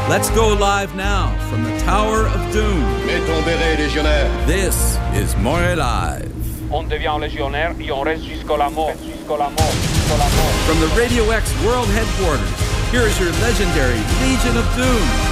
Let's go live now from the Tower of Doom. Mets ton béret, légionnaire. This is Montréal Live. On devient légionnaire et on reste jusqu'à la mort. From the Radio X World Headquarters, here is your legendary Legion of Doom.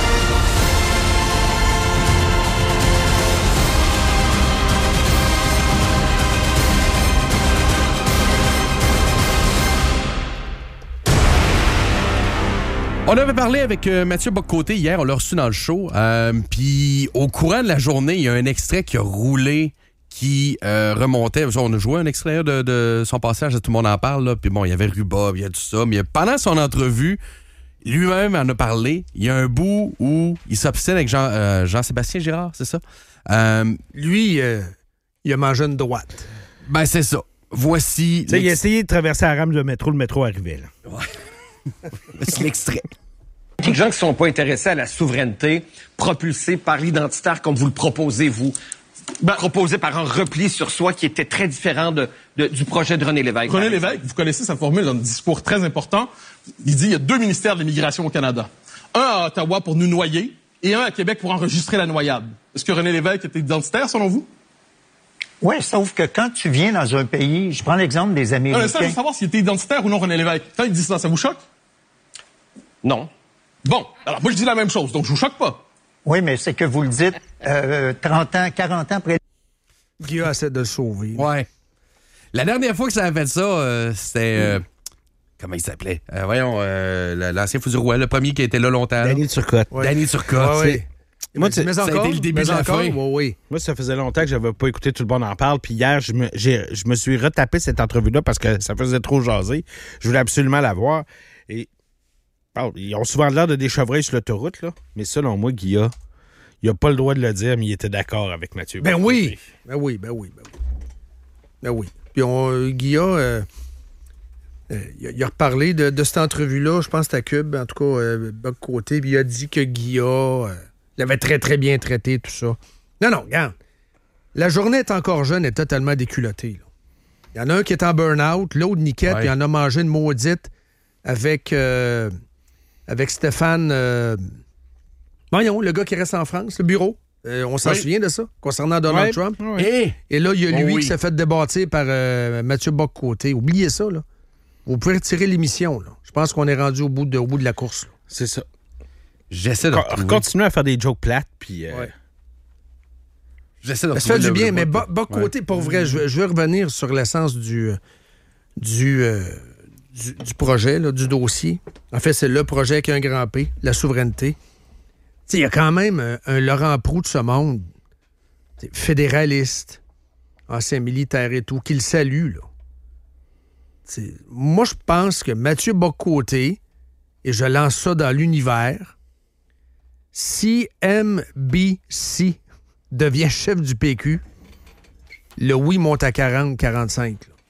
On avait parlé avec Mathieu Bock-Côté hier, on l'a reçu dans le show. Puis au courant de la journée, il y a un extrait qui a roulé, qui remontait. On a joué un extrait de son passage, tout le monde en parle. Là. Puis bon, il y avait Ruba, il y a tout ça. Mais pendant son entrevue, lui-même en a parlé. Il y a un bout où il s'obstine avec Jean-Sébastien Girard, c'est ça? Lui, il a mangé une droite. Ben c'est ça. Voici... Il a essayé de traverser la rame du métro, le métro arrivait. Là. Ouais. C'est l'extrait. Les gens qui ne sont pas intéressés à la souveraineté propulsée par l'identitaire comme vous le proposez, vous, proposé par un repli sur soi qui était très différent du projet de René Lévesque. René Lévesque, vous connaissez sa formule dans un discours très important. Il dit il y a 2 ministères de l'immigration au Canada. Un à Ottawa pour nous noyer et un à Québec pour enregistrer la noyade. Est-ce que René Lévesque était identitaire, selon vous? Oui, sauf que quand tu viens dans un pays, je prends l'exemple des Américains. Ça, je veux savoir s'il était identitaire ou non, René Lévesque. Quand il dit ça, ça vous choque? Non. Bon, alors moi je dis la même chose, donc je vous choque pas. Oui, mais c'est que vous le dites 30 ans, 40 ans après. Guillaume essaie de le sauver. Ouais. La dernière fois que ça a fait ça, c'était... comment il s'appelait? L'ancien fou du roi, le premier qui était là longtemps. Danny Turcotte. Ouais. Danny Turcotte. Ouais. Moi, ça a été le début de la fin. Oui. Moi, ça faisait longtemps que j'avais pas écouté Tout le monde en parle. Puis hier, je me suis retapé cette entrevue-là parce que ça faisait trop jaser. Je voulais absolument la voir. Et ils ont souvent l'air de des chevreuils sur l'autoroute, là. Mais selon moi, Guilla, il a pas le droit de le dire, mais il était d'accord avec Mathieu. Ben oui. Ben oui. Puis Guilla, il a reparlé de cette entrevue-là, je pense que c'était à Cube, en tout cas, Bock-Côté, puis il a dit que Guilla l'avait très, très bien traité, tout ça. Non, regarde. La journée est encore jeune et totalement déculottée. Il y en a un qui est en burn-out, l'autre niquette, puis il en a mangé une maudite avec Stéphane... voyons, le gars qui reste en France, le bureau. On s'en souvient de ça, concernant Donald Trump. Oui. Et là, il y a lui qui s'est fait débattre par Mathieu Bock-Côté. Oubliez ça, là. Vous pouvez retirer l'émission, là. Je pense qu'on est rendu au bout de la course. Là. C'est ça. J'essaie de continuer à faire des jokes plates, puis... J'essaie de ça fait du bien, mais Bock-Côté, pour vrai, je veux revenir sur l'essence du projet, là, du dossier. En fait, c'est le projet avec un grand P, la souveraineté. Il y a quand même un Laurent Proulx de ce monde, fédéraliste, ancien militaire et tout, qui le salue, là. Moi, je pense que Mathieu Bock-Côté, et je lance ça dans l'univers, si MBC devient chef du PQ, le oui monte à 40, 45. Là.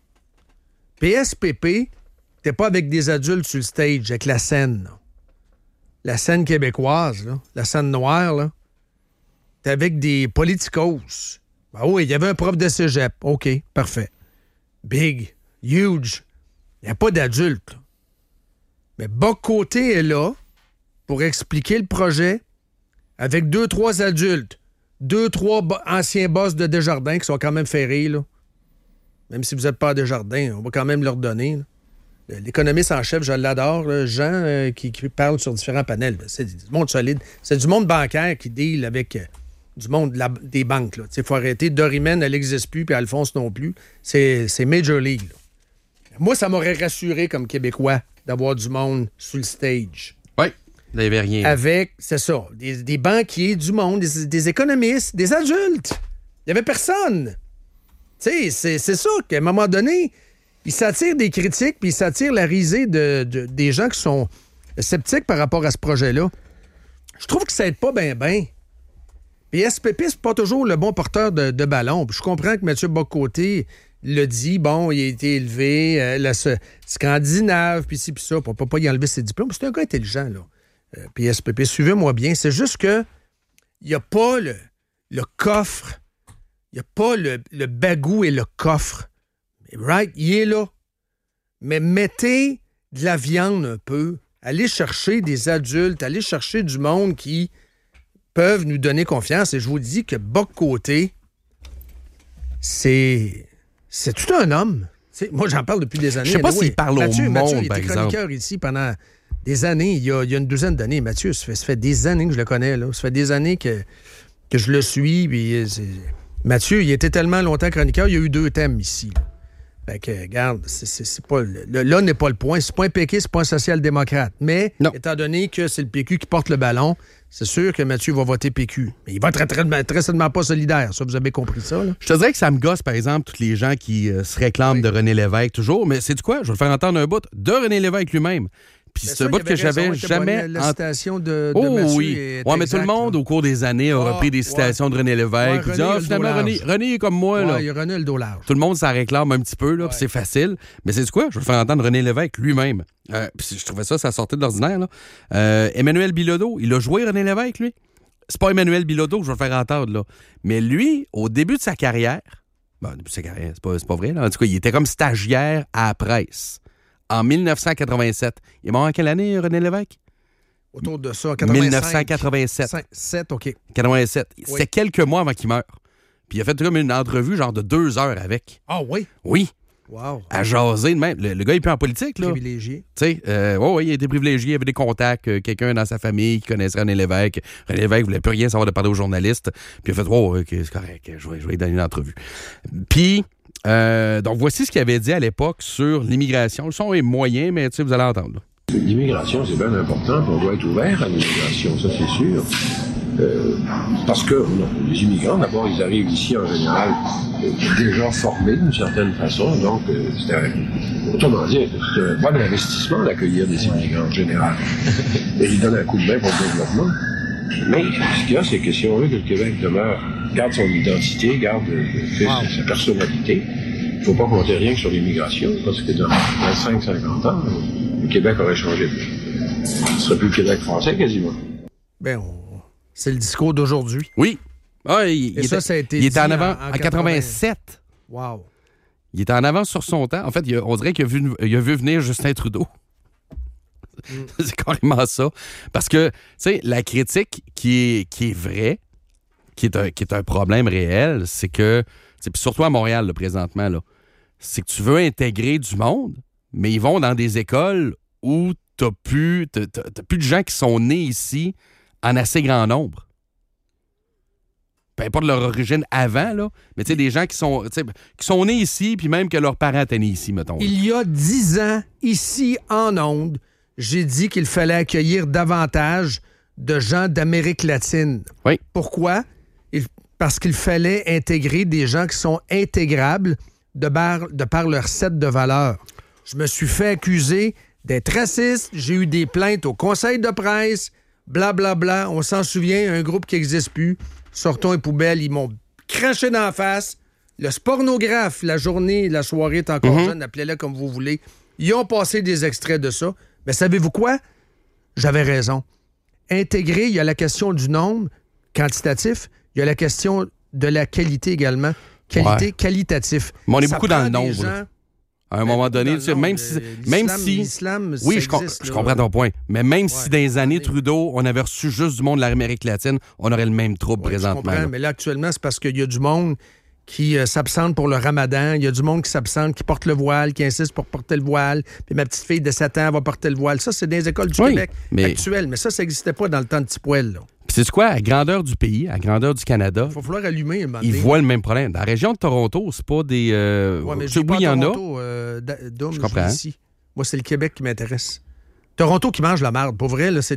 PSPP, t'es pas avec des adultes sur le stage, avec la scène. Là. La scène québécoise, là, la scène noire, là. T'es avec des politicos. Ben oui, il y avait un prof de cégep. OK, parfait. Big, huge. Il n'y a pas d'adultes. Mais Bock-Côté est là pour expliquer le projet avec 2-3 adultes, 2-3 anciens boss de Desjardins qui sont quand même ferrés, là. Même si vous n'êtes pas à Desjardins, on va quand même leur donner. Là. L'économiste en chef, je l'adore, là, Jean, qui parle sur différents panels. C'est du monde solide. C'est du monde bancaire qui deal avec du monde des banques. Il faut arrêter. Dorimène, elle n'existe plus, puis Alphonse non plus. C'est Major League. Là. Moi, ça m'aurait rassuré comme Québécois d'avoir du monde sur le stage. Oui, il n'y avait rien. Avec, c'est ça, des banquiers, du monde, des économistes, des adultes. Il n'y avait personne. Tu sais, c'est ça qu'à un moment donné, il s'attire des critiques puis il s'attire la risée des gens qui sont sceptiques par rapport à ce projet-là. Je trouve que ça aide pas bien. Puis SPP, c'est pas toujours le bon porteur de ballon. Puis je comprends que Mathieu Bock-Côté le dit, bon, il a été élevé, scandinave, puis ci, puis ça, pour pas y enlever ses diplômes. C'est un gars intelligent, là. Puis SPP, suivez-moi bien. C'est juste que il n'y a pas le coffre. Il n'y a pas le bagou et le coffre. Right? Il est là. Mais mettez de la viande un peu aller chercher des adultes, aller chercher du monde qui peuvent nous donner confiance. Et je vous dis que Bock-Côté, c'est tout un homme. Moi, j'en parle depuis des années. Je sais pas s'il parle Mathieu, au Mathieu, monde, il par était exemple. chroniqueur ici pendant des années. Il y a une douzaine d'années. Mathieu, ça fait des années que je le connais. Là. Ça fait des années que je le suis. Puis Mathieu, il était tellement longtemps chroniqueur, il y a eu 2 thèmes ici. Là. Fait que, regarde, c'est pas, là n'est pas le point. C'est pas un PQ, c'est pas un social-démocrate. Mais, étant donné que c'est le PQ qui porte le ballon, c'est sûr que Mathieu va voter PQ. Mais il va être très certainement pas solidaire. Ça, vous avez compris ça, là? Je te dirais que ça me gosse, par exemple, tous les gens qui se réclament de René Lévesque toujours. Mais c'est du quoi? Je vais le faire entendre un bout de René Lévesque lui-même. Puis c'est un bout que j'avais jamais... La citation de oh Mathieu oui. est Ouais, mais exact, tout le monde, là. au cours des années, a repris des citations de René Lévesque. Ouais, Il dit, René, finalement, le dos large. René est comme moi. Là. Il a René le dos large. Tout le monde s'en réclame un petit peu, là, puis c'est facile. Mais c'est du quoi? Je vais le faire entendre René Lévesque lui-même. Puis je trouvais ça sortait de l'ordinaire. Là. Emmanuel Bilodeau, il a joué René Lévesque, lui. C'est pas Emmanuel Bilodeau que je vais le faire entendre, là. Mais lui, au début de sa carrière, c'est pas vrai, là. En tout cas, il était comme stagiaire à la presse. En 1987. Il est mort en quelle année, René Lévesque? Autour de ça, en 85. 1987. 7, OK. 87. Oui. C'était quelques mois avant qu'il meure. Puis il a fait comme une entrevue genre de 2 heures avec. Ah oui? Oui. Wow. À jaser de même. Le gars, il est plus en politique, là. Privilégié. Tu sais, oui, il a été privilégié, il avait des contacts, quelqu'un dans sa famille qui connaissait René Lévesque. René Lévesque voulait plus rien savoir de parler aux journalistes. Puis il a fait, OK, c'est correct, je vais lui donner une entrevue. Puis, donc voici ce qu'il avait dit à l'époque sur l'immigration. Le son est moyen, mais tu sais, vous allez entendre. Là. L'immigration, c'est bien important, on doit être ouvert à l'immigration, ça c'est sûr. Parce que les immigrants, d'abord, ils arrivent ici en général déjà formés d'une certaine façon, donc autrement dit, c'est un bon investissement d'accueillir des immigrants en général. Et ils donnent un coup de main pour le développement. Mais ce qu'il y a, c'est que si on veut que le Québec garde son identité, garde sa personnalité, il ne faut pas compter rien que sur l'immigration, parce que dans 25-50 ans, le Québec aurait changé. Ce ne serait plus le Québec français quasiment. Ben, c'est le discours d'aujourd'hui. Oui. Ah, il était en avant en 87. Wow. Il était en avance sur son temps. En fait, on dirait qu'il a vu venir Justin Trudeau. C'est carrément ça. Parce que, tu sais, la critique qui est vraie, qui est un problème réel, c'est que, puis surtout à Montréal, là, présentement, là, c'est que tu veux intégrer du monde, mais ils vont dans des écoles où t'as plus de gens qui sont nés ici en assez grand nombre. Peu importe leur origine avant, là, mais tu sais, des gens qui sont nés ici, puis même que leurs parents étaient nés ici, mettons. Là. Il y a 10 ans, ici en ondes, j'ai dit qu'il fallait accueillir davantage de gens d'Amérique latine. Oui. Pourquoi? Parce qu'il fallait intégrer des gens qui sont intégrables de par leur set de valeurs. Je me suis fait accuser d'être raciste, j'ai eu des plaintes au conseil de presse, blablabla, on s'en souvient, un groupe qui n'existe plus, sortons les poubelles, ils m'ont craché dans la face. Le pornographe, la journée, la soirée est encore jeune, appelez-le comme vous voulez. Ils ont passé des extraits de ça. Mais savez-vous quoi? J'avais raison. Intégrer, il y a la question du nombre quantitatif, il y a la question de la qualité également. Qualitatif. Mais on est Ça beaucoup dans prend le des nombre. gens- À un moment donné, tu sais, même si... l'islam, oui, ça je existe, comprends ton point. Mais même si dans les années oui. Trudeau, on avait reçu juste du monde de l'Amérique latine, on aurait le même trouble Oui, je présentement. comprends, Là. mais là, actuellement, c'est parce qu'il y a du monde qui s'absente pour le ramadan, il y a du monde qui s'absente, qui porte le voile, qui insiste pour porter le voile, puis ma petite fille de 7 ans va porter le voile. Ça, c'est dans les écoles du Québec actuelles, mais ça n'existait pas dans le temps de Tipoel, là. Puis c'est quoi? À la grandeur du pays, à la grandeur du Canada, Il va falloir allumer un moment ils donné. voient le même problème. Dans la région de Toronto, c'est pas des... Ouais, mais tu sais, je dis pas oui, il y en a. Toronto, Dom, Je comprends. dis ici. Moi, c'est le Québec qui m'intéresse. Toronto qui mange la marde. Pour vrai, là, c'est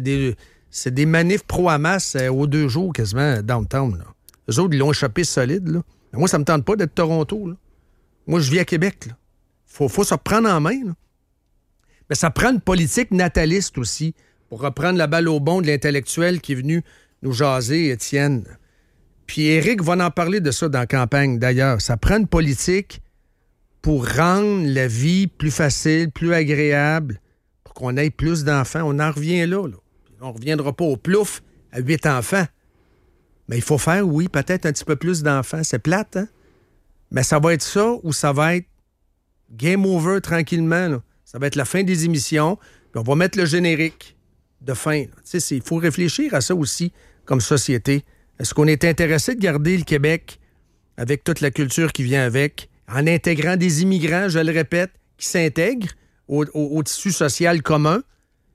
des manifs pro-Hamas aux 2 jours quasiment downtown. Là. Eux autres, ils l'ont échappé solide. Là. Mais moi, ça me tente pas d'être Toronto. Là. Moi, je vis à Québec. Là. Faut se reprendre en main. Là. Mais ça prend une politique nataliste aussi pour reprendre la balle au bond de l'intellectuel qui est venu nous jaser, Étienne. Puis Éric va en parler de ça dans la campagne, d'ailleurs. Ça prend une politique pour rendre la vie plus facile, plus agréable, pour qu'on ait plus d'enfants. On en revient là. On ne reviendra pas au plouf à 8 enfants. Mais il faut faire, oui, peut-être un petit peu plus d'enfants. C'est plate, hein? Mais ça va être ça ou ça va être game over tranquillement. Là. Ça va être la fin des émissions. Puis on va mettre le générique de fin. Il faut réfléchir à ça aussi comme société. Est-ce qu'on est intéressé de garder le Québec avec toute la culture qui vient avec, en intégrant des immigrants, je le répète, qui s'intègrent au tissu social commun?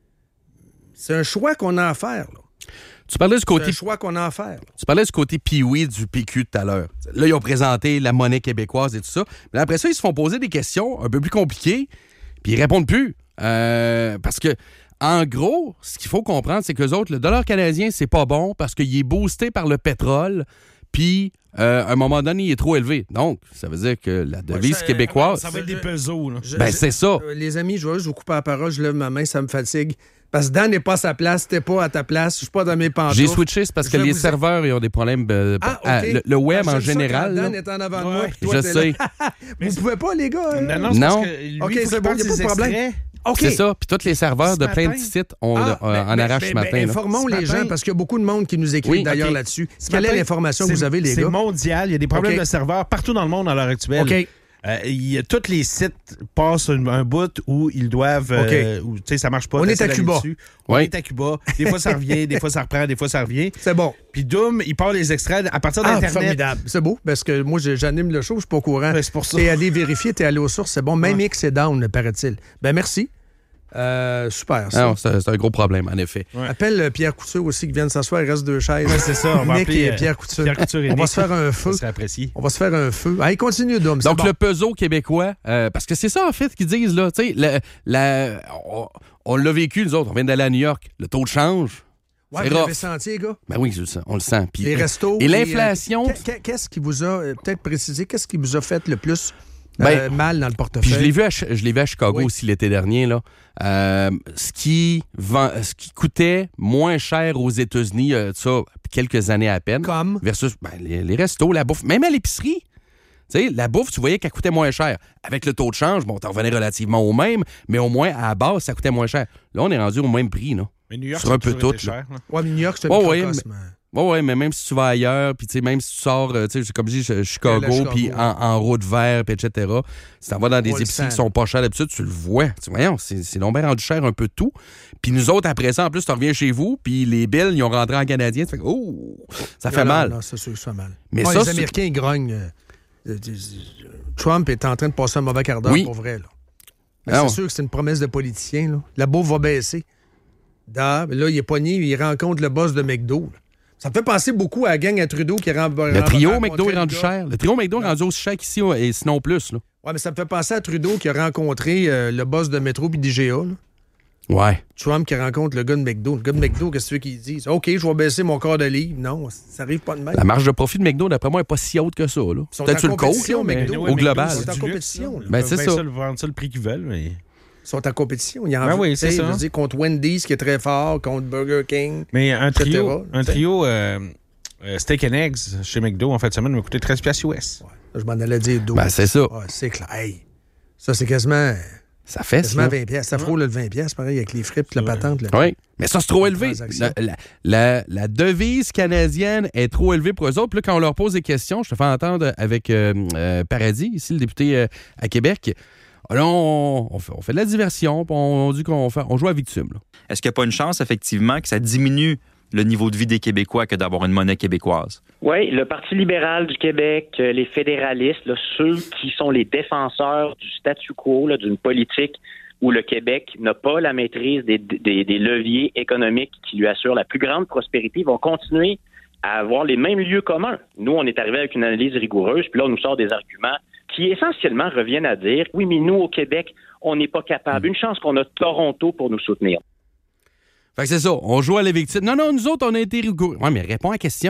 C'est un choix qu'on a à faire, là. Tu parlais du côté... C'est un choix qu'on a à faire. Tu parlais du côté pee-wee du PQ tout à l'heure. Là, ils ont présenté la monnaie québécoise et tout ça. Mais après ça, ils se font poser des questions un peu plus compliquées, puis ils répondent plus. Parce que, en gros, ce qu'il faut comprendre, c'est qu'eux autres, le dollar canadien, c'est pas bon parce qu'il est boosté par le pétrole, puis à un moment donné, il est trop élevé. Donc, ça veut dire que la devise québécoise... Ça va être des pesos, là. C'est ça. Les amis, je vous coupe la parole, je lève ma main, ça me fatigue. Parce que Dan n'est pas à sa place, t'es pas à ta place, je suis pas dans mes pantoufles. J'ai switché, c'est parce que les serveurs, ils ont des problèmes. Okay. Le web, en général. Dan est en avant de moi. Je sais. Vous pouvez pas, les gars? Non. C'est parce que lui, OK, c'est bon, il n'y a pas de problème. Okay. C'est ça. Puis tous les serveurs de plein de sites en arrachent ce matin. Informons les gens, parce qu'il y a beaucoup de monde qui nous écrit d'ailleurs là-dessus. Quelle est l'information que vous avez, les gars? C'est mondial. Il y a des problèmes de serveurs partout dans le monde à l'heure actuelle. OK. Tous les sites passent un bout où ils doivent... ça marche pas. On est à Cuba. On est à Cuba. Des fois, ça revient. Des fois, ça reprend. Des fois, ça revient. C'est bon. Puis Doom, il part les extraits à partir d'Internet. Formidable. C'est beau, parce que moi, j'anime le show, je suis pas au courant. C'est pour ça. T'es allé vérifier, t'es allé aux sources, c'est bon. Même X est down, paraît-il. Ben merci. Super, ça. Non, c'est un gros problème, en effet. Ouais. Appelle Pierre Couture aussi qui vient de s'asseoir, il reste 2 chaises. Ouais, c'est ça. On va Nick et Pierre Couture. Et on va se faire un feu. Ça serait apprécié. On va se faire un feu. Allez, continue, Dom. Donc, le peso québécois, parce que c'est ça, en fait, qu'ils disent, là. Tu sais, on l'a vécu, nous autres. On vient d'aller à New York. Le taux de change. Ouais, vous l'avez senti, les gars? Ben oui, on le sent. Puis, les restos. Et l'inflation. Qu'est-ce qui vous a, peut-être précisé, qu'est-ce qui vous a fait le plus mal dans le portefeuille? Puis je l'ai vu à Chicago aussi l'été dernier, là. Ce qui coûtait moins cher aux États-Unis, ça, quelques années à peine. Comme? Versus les restos, la bouffe. Même à l'épicerie. Tu sais, la bouffe, tu voyais qu'elle coûtait moins cher. Avec le taux de change, bon, t'en revenais relativement au même, mais au moins, à la base, ça coûtait moins cher. Là, on est rendu au même prix, là. Mais New York, sur un peu tout, cher. Ouais, mais New York, c'est un microcosme. Oui, mais même si tu vas ailleurs, puis même si tu sors, comme je dis, Chicago, puis en route vert, puis etc., si tu vas dans des épiceries qui sont pas chères d'habitude, tu le vois. Voyons, c'est donc bien rendu cher un peu de tout. Puis nous autres, après ça, en plus, tu reviens chez vous, puis les billes, ils ont rentré en canadien. Tu fais ça fait mal. Non, c'est sûr que ça fait mal. Mais les Américains, ils grognent. Trump est en train de passer un mauvais quart d'heure pour vrai. Là. Mais c'est sûr que c'est une promesse de politicien. Là. La bouffe va baisser. Là, il est pogné, il rencontre le boss de McDo. Là. Ça me fait penser beaucoup à la gang à Trudeau qui le trio McDo est rendu cher. Le trio McDo est rendu aussi cher qu'ici, et sinon plus. Là. Ouais, mais ça me fait penser à Trudeau qui a rencontré le boss de Métro puis d'IGA. Là. Ouais. Trump qui rencontre le gars de McDo. Le gars de McDo, qu'est-ce que tu veux qu'il dise? OK, je vais baisser mon quart de livre. Non, ça arrive pas de même. La marge de profit de McDo, d'après moi, n'est pas si haute que ça. Là. Peut-être sur le coach, mais au global. Ils sont en compétition. Ben, c'est ça. Ils vendent ça le prix qu'ils veulent, mais... Ils sont en compétition. Il y en oui, c'est ça. Je veux dire, contre Wendy's, qui est très fort, contre Burger King. Mais un trio Steak and Eggs chez McDo, en fait, ça m'a coûté 13$ US. Ouais. Je m'en allais dire 12. Ben, c'est ça. Ouais, c'est clair. Hey, ça, c'est quasiment... Ça fait quasiment 20$. Ça frôle le 20$, pareil, avec les frites et la patente. Oui, mais ça, c'est trop élevé. La devise canadienne est trop élevée pour eux autres. Puis là, quand on leur pose des questions, je te fais entendre avec Paradis, ici, le député à Québec. Là, on fait de la diversion, puis on dit qu'on joue à victime. Là. Est-ce qu'il n'y a pas une chance, effectivement, que ça diminue le niveau de vie des Québécois que d'avoir une monnaie québécoise? Oui, le Parti libéral du Québec, les fédéralistes, là, ceux qui sont les défenseurs du statu quo, là, d'une politique où le Québec n'a pas la maîtrise des leviers économiques qui lui assurent la plus grande prospérité, vont continuer à avoir les mêmes lieux communs. Nous, on est arrivé avec une analyse rigoureuse, puis là, on nous sort des arguments qui essentiellement reviennent à dire, oui, mais nous, au Québec, on n'est pas capable. Une chance qu'on a Toronto pour nous soutenir. Fait que c'est ça, on joue à la victime. Non, nous autres, on a été rigoureux. Oui, mais réponds à la question.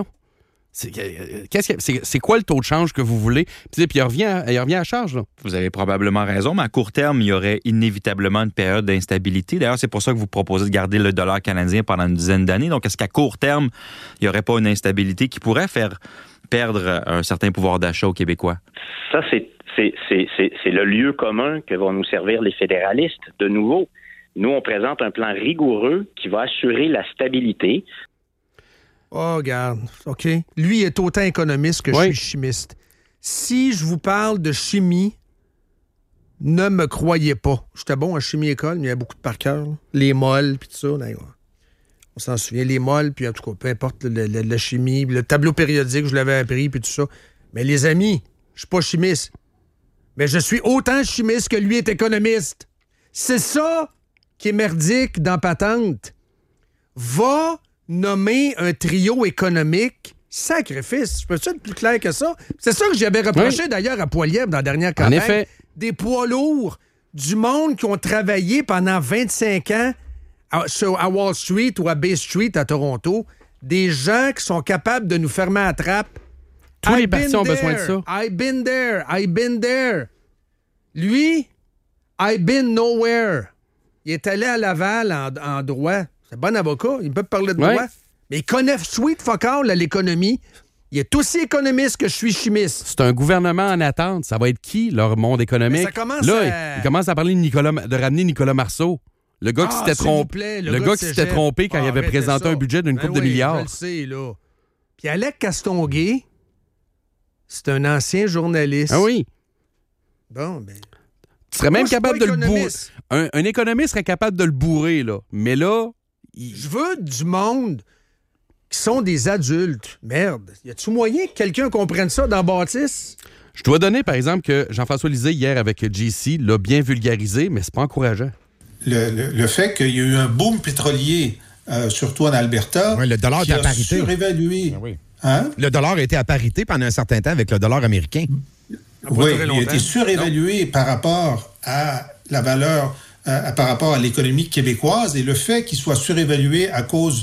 C'est quoi le taux de change que vous voulez? Puis il revient à charge. Là. Vous avez probablement raison, mais à court terme, il y aurait inévitablement une période d'instabilité. D'ailleurs, c'est pour ça que vous proposez de garder le dollar canadien pendant une dizaine d'années. Donc, est-ce qu'à court terme, il n'y aurait pas une instabilité qui pourrait faire perdre un certain pouvoir d'achat aux Québécois? Ça, c'est le lieu commun que vont nous servir les fédéralistes. De nouveau, nous, on présente un plan rigoureux qui va assurer la stabilité. Oh, regarde, OK. Lui est autant économiste que je suis chimiste. Si je vous parle de chimie, ne me croyez pas. J'étais bon en chimie-école, mais il y avait beaucoup de par cœur. Les moles, puis tout ça. On s'en souvient, les moles, puis en tout cas, peu importe la chimie, le tableau périodique, je l'avais appris, puis tout ça. Mais les amis, je suis pas chimiste. Mais je suis autant chimiste que lui est économiste. C'est ça qui est merdique dans Patente. Va nommer un trio économique. Sacrifice. Je peux-tu être plus clair que ça? C'est ça que j'avais reproché d'ailleurs à Poilievre dans la dernière campagne. En effet. Des poids lourds, du monde qui ont travaillé pendant 25 ans à Wall Street ou à Bay Street à Toronto. Des gens qui sont capables de nous fermer à trappe. Tous les partis ont besoin de ça. I've been there. Lui, I've been nowhere. Il est allé à Laval en droit. C'est un bon avocat. Il peut parler de droit. Mais il connaît sweet fuck all à l'économie. Il est aussi économiste que je suis chimiste. C'est un gouvernement en attente. Ça va être qui, leur monde économique? Mais ça commence il commence à parler de ramener Nicolas Marceau. Le gars qui s'était trompé. Le gars qui s'était trompé quand il avait présenté un budget d'une couple de milliards. Je le sais, là. Puis Alec Castonguay, c'est un ancien journaliste. Ah oui. Bon, ben. Tu serais même capable de le bourrer. Un économiste serait capable de le bourrer, là. Mais là. Je veux du monde qui sont des adultes. Merde. Y a-tu moyen que quelqu'un comprenne ça dans Baptiste? Je dois donner, par exemple, que Jean-François Lisée, hier, avec JC, l'a bien vulgarisé, mais c'est pas encourageant. Le fait qu'il y a eu un boom pétrolier, surtout en Alberta, le dollar qui est à a parité. Surévalué. Ah oui. Hein? Le dollar a été à parité pendant un certain temps avec le dollar américain. Oui, il a été surévalué par rapport à la valeur, par rapport à l'économie québécoise, et le fait qu'il soit surévalué à cause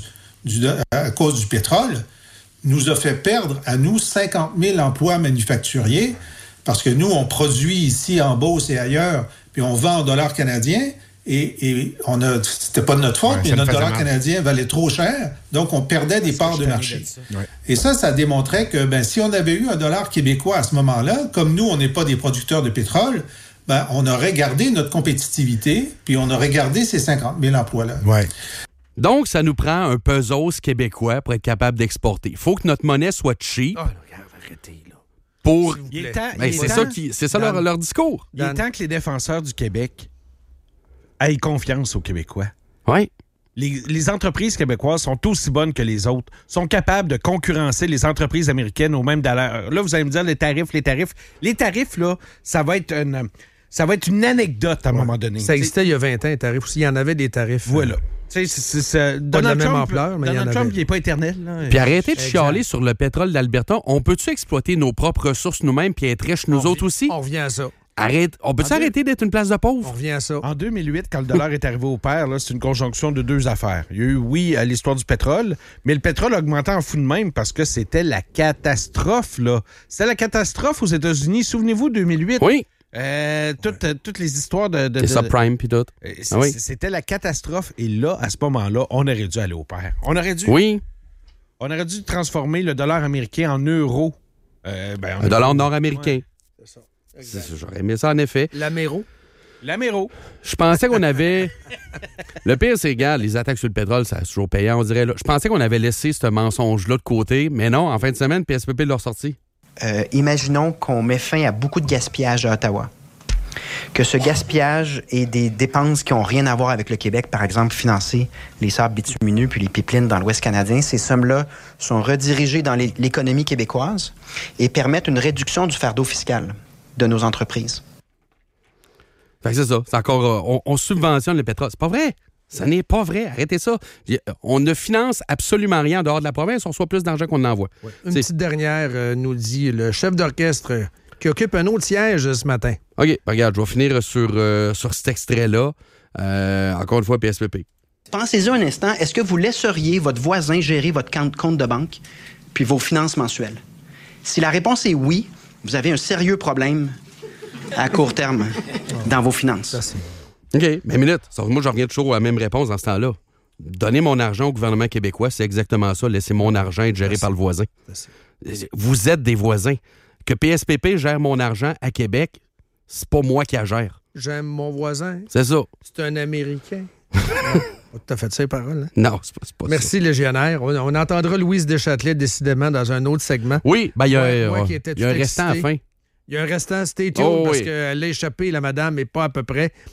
du pétrole nous a fait perdre à nous 50 000 emplois manufacturiers, parce que nous, on produit ici en Beauce et ailleurs, puis on vend en dollars canadiens, et c'était pas de notre faute, mais notre dollar canadien valait trop cher, donc on perdait des parts de marché. Et ça démontrait que si on avait eu un dollar québécois à ce moment-là, comme nous, on n'est pas des producteurs de pétrole, on aurait gardé notre compétitivité, puis on aurait gardé ces 50 000 emplois-là. Ouais. Donc, ça nous prend un pesos québécois pour être capable d'exporter. Il faut que notre monnaie soit cheap. Oh, arrêtez, là. Pour... C'est ça leur discours. Il est temps que les défenseurs du Québec aient confiance aux Québécois. Oui. Les entreprises québécoises sont aussi bonnes que les autres, sont capables de concurrencer les entreprises américaines au même dollar. Là, vous allez me dire les tarifs. Les tarifs, là, ça va être une anecdote à un moment donné. Ça existait il y a 20 ans, les tarifs aussi. Il y en avait des tarifs. Voilà. Donald Trump, il n'est pas éternel. Là. Puis arrêtez de chialer sur le pétrole d'Alberta. On peut-tu exploiter nos propres ressources nous-mêmes puis être riches nous autres aussi? On revient à ça. On peut-tu arrêter d'être une place de pauvres? On revient à ça. En 2008, quand le dollar est arrivé au pair, là, c'est une conjonction de deux affaires. Il y a eu, à l'histoire du pétrole, mais le pétrole augmentait en fou de même parce que c'était la catastrophe. Là. C'était la catastrophe aux États-Unis. Souvenez-vous, 2008? Oui. Toutes les histoires de les subprimes puis tout. C'était la catastrophe. Et là, à ce moment-là, on aurait dû aller au pair. On aurait dû transformer le dollar américain en euros. Un dollar nord-américain. Ouais, c'est ça. J'aurais aimé ça, en effet. L'Améro. Je pensais qu'on avait... Le pire, c'est, regarde, les attaques sur le pétrole, ça a toujours payé, on dirait. Là. Je pensais qu'on avait laissé ce mensonge-là de côté, mais non, en fin de semaine, PSPP l'a ressorti. Imaginons qu'on met fin à beaucoup de gaspillage à Ottawa. Que ce gaspillage ait des dépenses qui n'ont rien à voir avec le Québec, par exemple financer les sables bitumineux puis les pipelines dans l'Ouest canadien. Ces sommes-là sont redirigées dans l'économie québécoise et permettent une réduction du fardeau fiscal de nos entreprises. Fait que c'est ça. C'est encore... on subventionne le pétrole. C'est pas vrai. Ça n'est pas vrai. Arrêtez ça. On ne finance absolument rien en dehors de la province. On reçoit plus d'argent qu'on en envoie. Ouais. Une petite dernière nous dit le chef d'orchestre qui occupe un autre siège ce matin. OK. Regarde, je vais finir sur cet extrait-là. Encore une fois, PSPP. Pensez-y un instant. Est-ce que vous laisseriez votre voisin gérer votre compte de banque puis vos finances mensuelles? Si la réponse est oui, vous avez un sérieux problème à court terme dans vos finances. OK, mais minute. Moi, je reviens toujours à la même réponse dans ce temps-là. Donner mon argent au gouvernement québécois, c'est exactement ça. Laisser mon argent être géré par le voisin. Vous êtes des voisins. Que PSPP gère mon argent à Québec, c'est pas moi qui la gère. J'aime mon voisin. C'est ça. C'est un Américain. T'as fait ces paroles, hein? Non, c'est pas Merci, ça. légionnaire. On entendra Louise Deschâtelet décidément dans un autre segment. Oui, il y a un restant à la fin. Il y a un restant, stay tuned, parce qu'elle l'a échappé, la madame, et pas à peu près.